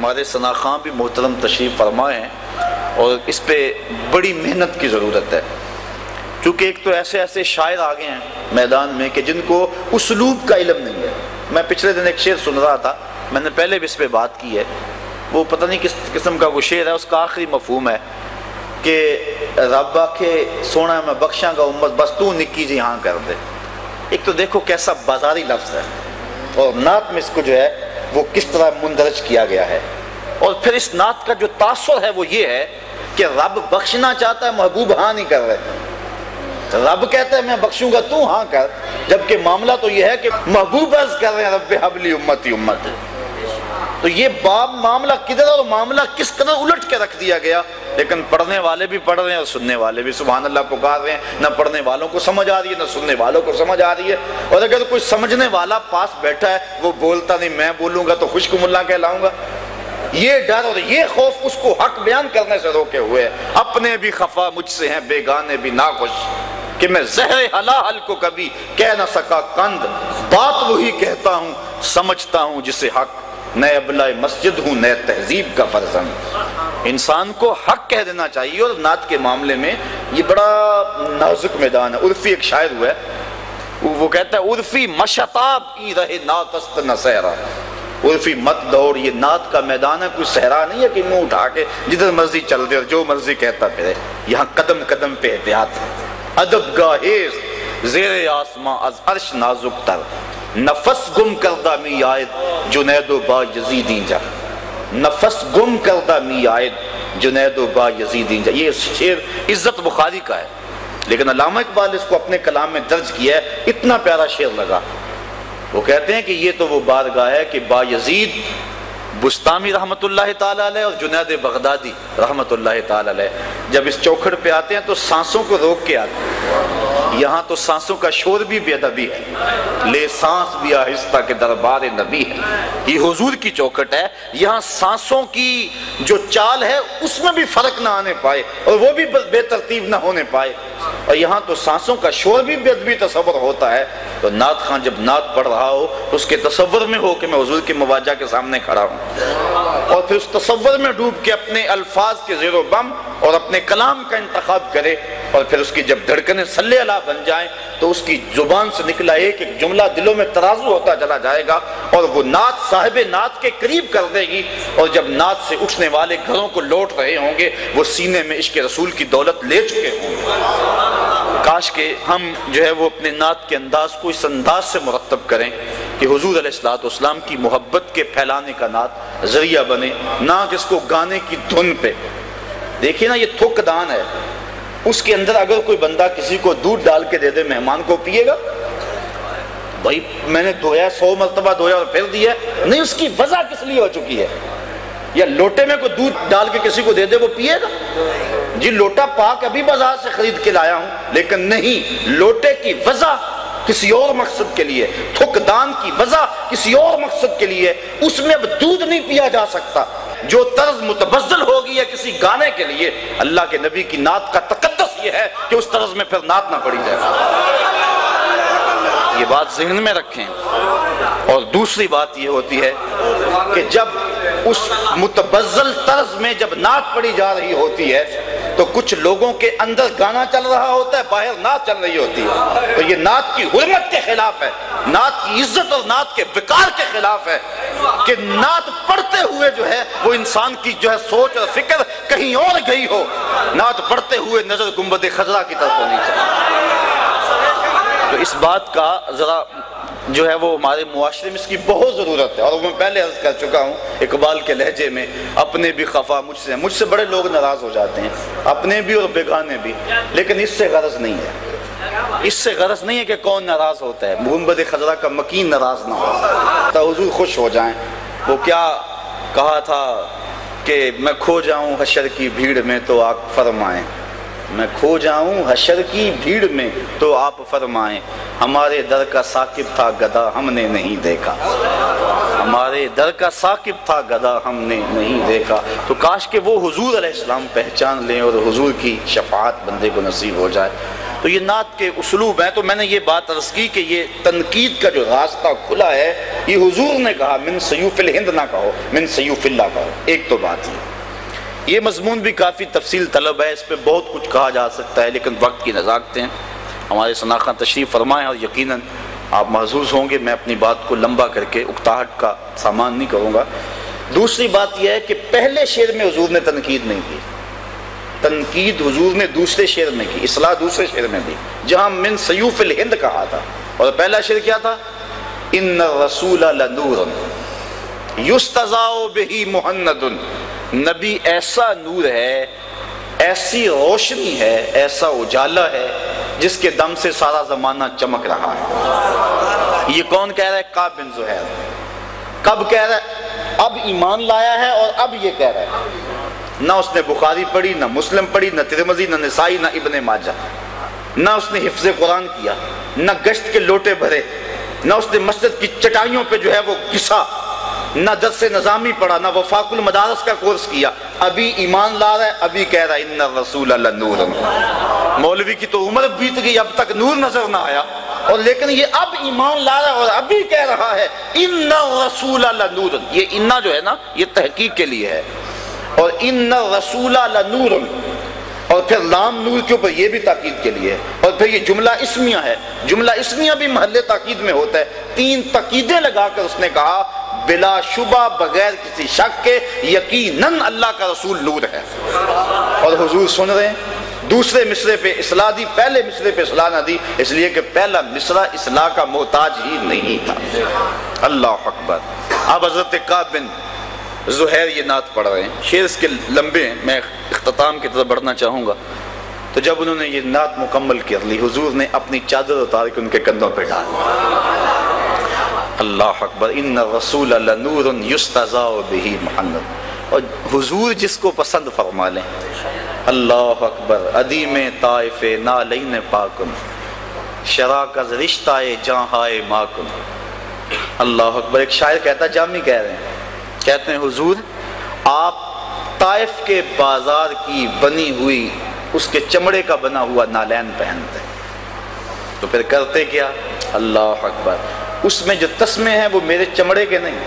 ہمارے ثنا خان بھی محترم تشریف فرمائے ہیں، اور اس پہ بڑی محنت کی ضرورت ہے، کیونکہ ایک تو ایسے ایسے شاعر آگے ہیں میدان میں کہ جن کو اسلوب کا علم نہیں ہے۔ میں پچھلے دن ایک شعر سن رہا تھا، میں نے پہلے بھی اس پہ بات کی ہے، وہ پتہ نہیں کس قسم کا وہ شعر ہے، اس کا آخری مفہوم ہے کہ رب آکھے سونا میں بخشاں گا امت بس تو نکی جی ہاں کر دے۔ ایک تو دیکھو کیسا بازاری لفظ ہے، اور نعت میں اس کو جو ہے وہ کس طرح مندرج کیا گیا ہے، اور پھر اس نعت کا جو تاثر ہے وہ یہ ہے کہ رب بخشنا چاہتا ہے، محبوب ہاں نہیں کر رہے، رب کہتا ہے میں بخشوں گا تو ہاں کر، جبکہ معاملہ تو یہ ہے کہ محبوب عرض کر رہے ہیں رب حبلی امتی امت۔ تو یہ معاملہ کدھر اور معاملہ کس قدر الٹ کے رکھ دیا گیا، لیکن پڑھنے والے بھی پڑھ رہے ہیں اور سننے والے بھی سبحان اللہ پکار رہے ہیں، نہ پڑھنے والوں کو سمجھ آ رہی ہے نہ سننے والوں کو سمجھ آ رہی ہے، اور اگر کوئی سمجھنے والا پاس بیٹھا ہے وہ بولتا نہیں، میں بولوں گا تو خشک ملا کہلاؤں گا، یہ ڈر اور یہ خوف اس کو حق بیان کرنے سے روکے ہوئے ہے۔ اپنے بھی خفا مجھ سے ہیں بیگانے بھی ناخوش، کہ میں زہر حلال کو کبھی کہہ نہ سکا قند، بات وہی کہتا ہوں سمجھتا ہوں جسے حق، نئے ابلہ مسجد ہوں نئے تہذیب کا فرزند۔ انسان کو حق کہہ دینا چاہیے، اور نعت کے معاملے میں یہ بڑا نازک میدان ہے۔ عرفی ایک شاعر ہوا ہے، وہ کہتا ہے عرفی مشتاب کی رہے ناتست نہ صحرا، عرفی مت دوڑ، یہ نعت کا میدان ہے، کوئی صحرا نہیں ہے کہ منہ اٹھا کے جدھر مرضی چل دے اور جو مرضی کہتا پھرے، یہاں قدم قدم پہ احتیاط ہے۔ ادب گاہیز زیر آسماں از عرش نازک تر، نفس گم کردہ می آئد جنید و با یزیدی جا، نفس گم کردہ می آئد جنید و با یزیدی جا۔ یہ شعر عزت بخاری کا ہے، لیکن علامہ اقبال اس کو اپنے کلام میں درج کیا ہے، اتنا پیارا شعر لگا۔ وہ کہتے ہیں کہ یہ تو وہ بارگاہ ہے کہ با یزید بستامی رحمت اللہ تعالیٰ علیہ اور جنید بغدادی رحمت اللہ تعالیٰ علیہ جب اس چوکھٹ پہ آتے ہیں تو سانسوں کو روک کے آتے ہیں، یہاں تو سانسوں کا شور بھی بے ادبی ہے، لے سانس بھی آہستہ کے دربار نبی ہے، یہ حضور کی چوکھٹ ہے، یہاں سانسوں کی جو چال ہے اس میں بھی فرق نہ آنے پائے اور وہ بھی بے ترتیب نہ ہونے پائے، اور یہاں تو سانسوں کا شور بھی بے ادبی تصور ہوتا ہے۔ تو نعت خان جب نعت پڑھ رہا ہو اس کے تصور میں ہو کہ میں حضور کے مواجہ کے سامنے کھڑا ہوں، اور پھر اس تصور میں ڈوب کے اپنے الفاظ کے زیر و بم اور اپنے کلام کا انتخاب کرے، اور پھر اس کی جب دھڑکنیں صلی اللہ بن جائیں تو اس کی زبان سے نکلا ایک ایک جملہ دلوں میں ترازو ہوتا چلا جائے گا، اور وہ نعت صاحب نعت کے قریب کر دے گی، اور جب نعت سے اٹھنے والے گھروں کو لوٹ رہے ہوں گے وہ سینے میں عشق رسول کی دولت لے چکے ہوں گے۔ کاش کہ ہم جو ہے وہ اپنے نعت کے انداز کو اس انداز سے مرتب کریں کہ حضور علیہ السلام کی محبت کے پھیلانے کا نعت ذریعہ بنے، نہ جس کو گانے کی دھن پہ۔ دیکھیے نا، یہ تھک دان ہے، اس کے اندر اگر کوئی بندہ کسی کو دودھ ڈال کے دے دے مہمان کو، پیے گا؟ بھائی میں نے دھویا 100 مرتبہ دھویا اور پھر دیا نہیں، اس کی وجہ کس لیے ہو چکی ہے؟ یا لوٹے میں کوئی دودھ ڈال کے کسی کو دے دے وہ پیے گا؟ جی لوٹا پاک ابھی بازار سے خرید کے لایا ہوں، لیکن نہیں، لوٹے کی وجہ کسی اور مقصد کے لیے، تھک دان کی وجہ کسی اور مقصد کے لیے، اس میں اب دودھ نہیں پیا جا سکتا۔ جو طرز متبذل ہوگی ہے کسی گانے کے لیے، اللہ کے نبی کی نعت کا تقدس یہ ہے کہ اس طرز میں پھر نعت نہ پڑی جائے، یہ بات ذہن میں رکھیں۔ اور دوسری بات یہ ہوتی ہے کہ جب اس متبذل طرز میں جب نعت پڑی جا رہی ہوتی ہے تو کچھ لوگوں کے اندر گانا چل رہا ہوتا ہے، باہر نعت چل رہی ہوتی ہے، تو یہ نعت کی حرمت کے خلاف ہے، نعت کی عزت اور نعت کے وقار کے خلاف ہے کہ نعت پڑھتے ہوئے جو ہے وہ انسان کی جو ہے سوچ اور فکر کہیں اور گئی ہو، نعت پڑھتے ہوئے نظر گنبد خضرا کی طرف ہونی چاہیے۔ تو اس بات کا ذرا جو ہے وہ ہمارے معاشرے میں اس کی بہت ضرورت ہے، اور میں پہلے عرض کر چکا ہوں اقبال کے لہجے میں، اپنے بھی خفا مجھ سے بڑے لوگ ناراض ہو جاتے ہیں، اپنے بھی اور بیگانے بھی، لیکن اس سے غرض نہیں ہے، اس سے غرض نہیں ہے کہ کون ناراض ہوتا ہے، گنبد خضرا کا مکین ناراض نہ ہو تو حضور خوش ہو جائیں۔ وہ کیا کہا تھا کہ میں کھو جاؤں حشر کی بھیڑ میں تو آپ فرمائیں، میں کھو جاؤں حشر کی بھیڑ میں تو آپ فرمائیں، ہمارے در کا ثاقب تھا گدھا ہم نے نہیں دیکھا، ہمارے در کا ثاقب تھا گدھا ہم نے نہیں دیکھا۔ تو کاش کہ وہ حضور علیہ السلام پہچان لیں اور حضور کی شفاعت بندے کو نصیب ہو جائے۔ تو یہ نعت کے اسلوب ہیں. تو میں نے یہ بات عرض کی کہ یہ تنقید کا جو راستہ کھلا ہے یہ حضور نے کہا من سیوف الہند نہ کہو، من سیوف اللہ کہو. ایک تو بات یہ مضمون بھی کافی تفصیل طلب ہے، اس پہ بہت کچھ کہا جا سکتا ہے، لیکن وقت کی نزاکتیں ہمارے سناخواں تشریف فرمائیں اور یقیناً آپ محظوظ ہوں گے. میں اپنی بات کو لمبا کر کے اکتاہٹ کا سامان نہیں کروں گا. دوسری بات یہ ہے کہ پہلے شعر میں حضور نے تنقید نہیں کی، تنقید حضور نے دوسرے شعر میں کی، اصلاح دوسرے شعر میں دی جہاں من سیوف الہند کہا تھا. اور پہلا شعر کیا تھا؟ ان الرسول لنور یستضاء بہ مہند. نبی ایسا نور ہے، ایسی روشنی ہے، ایسا اجالا ہے جس کے دم سے سارا زمانہ چمک رہا ہے. یہ کون کہہ رہا ہے؟ کعب بن زہیر. کب کہہ رہا ہے؟ اب ایمان لایا ہے اور اب یہ کہہ رہا ہے. نہ اس نے بخاری پڑھی، نہ مسلم پڑھی، نہ ترمذی، نہ نسائی، نہ ابن ماجہ. نہ اس نے حفظ قرآن کیا، نہ گشت کے لوٹے بھرے، نہ اس نے مسجد کی چٹائیوں پہ جو ہے وہ گھسا، نہ درس نظامی پڑھا، نہ وفاق المدارس کا کورس کیا. ابھی ایمان لا رہا ہے، ابھی کہہ رہا ہے ان الرسول لنور. مولوی کی تو عمر بیت گئی، اب تک نور نظر نہ آیا، اور لیکن یہ اب ایمان لا رہا ہے اور ابھی کہہ رہا ہے ان الرسول لنور. یہ انا جو ہے نا یہ تحقیق کے لیے ہے. اور ان الرسول لنور، اور پھر لام نور کے اوپر یہ بھی تاکید کے لیے ہے. اور پھر یہ جملہ اسمیہ ہے، جملہ اسمیہ بھی محل تاکید میں ہوتا ہے. تین تاکیدیں لگا کر اس نے کہا بلا شبہ بغیر کسی شک کے یقیناً اللہ کا رسول نور ہے. اور حضور سن رہے ہیں. دوسرے مصرے پہ اصلاح دی، پہلے مصرے پہ اصلاح نہ دی، اس لیے کہ پہلا مصرع اصلاح کا محتاج ہی نہیں تھا. اللہ اکبر. اب حضرت کعب بن زہیر یہ نعت پڑھ رہے ہیں. شعر اس کے لمبے ہیں، میں اختتام کی طرف بڑھنا چاہوں گا. تو جب انہوں نے یہ نعت مکمل کر لی، حضور نے اپنی چادر اتار کے ان کے کندھوں پہ ڈال. اللہ اکبر. ان الرسول لنور یستضاء بہ محمد. اور حضور جس کو پسند فرما لیں. اللہ اکبر. ادیم طائف نالین پاکن شراکز رشتہ جہاں ماکن. اللہ اکبر. ایک شاعر کہتا ہے، جامی کہہ رہے ہیں، کہتے ہیں حضور آپ طائف کے بازار کی بنی ہوئی اس کے چمڑے کا بنا ہوا نالین پہنتے ہیں. تو پھر کرتے کیا؟ اللہ اکبر. اس میں جو تسمے ہیں وہ میرے چمڑے کے نہیں،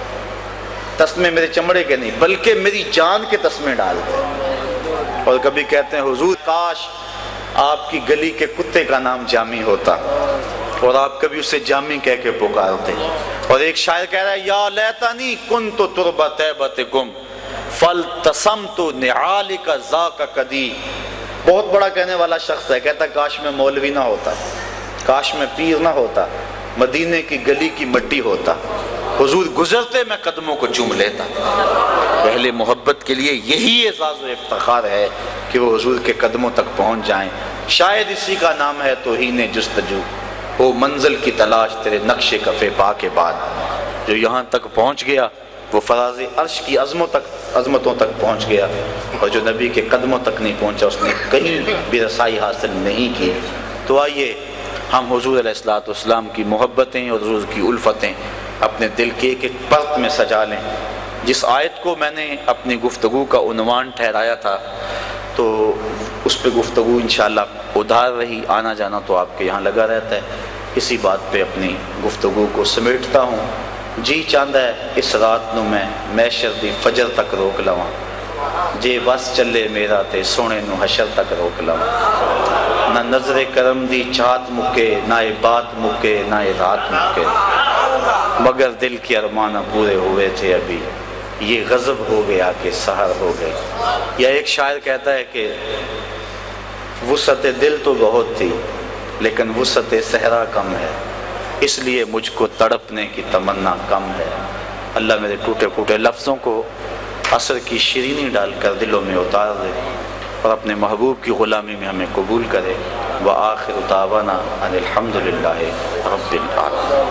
تسمے میرے چمڑے کے نہیں بلکہ میری جان کے تسمے ڈالتے ہیں. اور کبھی کہتے ہیں حضور کاش آپ کی گلی کے کتے کا نام جامی ہوتا اور آپ کبھی اسے جامی کہہ کے پکارتے. اور ایک شاعر کہہ رہا ہے یا لیتنی کنت تربۃ طیبتکم فالتسمت نعالک ذاک قدی. بہت بڑا کہنے والا شخص ہے، کہتا کاش میں مولوی نہ ہوتا، کاش میں پیر نہ ہوتا، مدینے کی گلی کی مٹی ہوتا، حضور گزرتے میں قدموں کو چوم لیتا. پہلے محبت کے لیے یہی اعزاز و افتخار ہے کہ وہ حضور کے قدموں تک پہنچ جائیں. شاید اسی کا نام ہے توہین جستجو، وہ منزل کی تلاش تیرے نقش کف پا کے بعد. جو یہاں تک پہنچ گیا وہ فراز عرش کی عظمتوں تک پہنچ گیا، اور جو نبی کے قدموں تک نہیں پہنچا اس نے کہیں بھی رسائی حاصل نہیں کی. تو آئیے ہم حضور علیہ الصلوۃ والسلام کی محبتیں اور حضور کی الفتیں اپنے دل کے ایک ایک پرت میں سجا لیں. جس آیت کو میں نے اپنی گفتگو کا عنوان ٹھہرایا تھا تو اس پہ گفتگو انشاءاللہ ادھار رہی، آنا جانا تو آپ کے یہاں لگا رہتا ہے. اسی بات پہ اپنی گفتگو کو سمیٹتا ہوں. جی چاہتا ہے اس رات نو میں محشر دی فجر تک روک لواں، جے بس چلے میرا تے سونے نو حشر تک روک لواں. نہ نظر کرم دی چاہت مکے، نہ بات مکے، نہ رات مکے، مگر دل کے ارمان پورے ہوئے تھے ابھی، یہ غضب ہو گیا کہ سحر ہو گئی. یا ایک شاعر کہتا ہے کہ وسعت دل تو بہت تھی لیکن وسعت صحرا کم ہے، اس لیے مجھ کو تڑپنے کی تمنا کم ہے. اللہ میرے ٹوٹے پھوٹے لفظوں کو عصر کی شیرینی ڈال کر دلوں میں اتار دے اور اپنے محبوب کی غلامی میں ہمیں قبول کرے. وآخر دعوانا ان الحمد للہ رب العالمین.